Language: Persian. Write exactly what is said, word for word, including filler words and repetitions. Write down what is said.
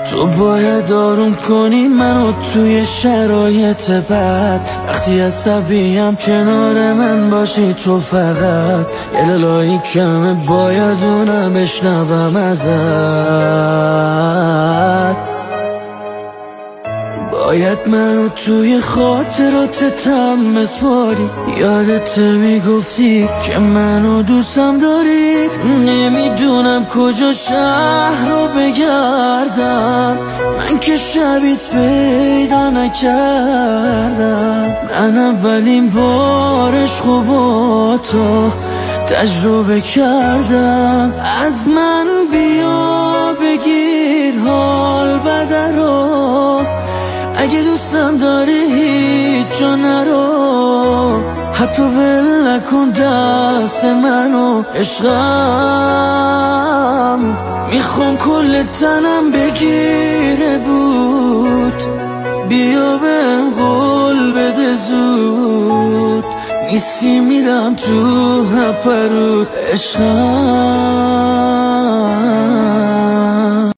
تو باید آروم کنی منو توی شرایط بد. وقتی عصبیم کنار من باشی تو فقط. یه لالایی کمه باید اونم بشنوم ازت. باید منو توی خاطراتتم بسپاری. یادت میگفتی که منو دوستم داری. نمیدونم کجا شهر رو بگردم، من که شبیت پیدا نکردم. من اولین بارش خوب با تو تجربه کردم. از من بیا بگیر حال بده رو، اگه دوستم داری هیچ جا نرو. حتی ول نکن دست منو عشقم. میخوام کل تنم بگیره بود. بیا بهم قول بده زود، نیستی میرم تو هپرود عشقم.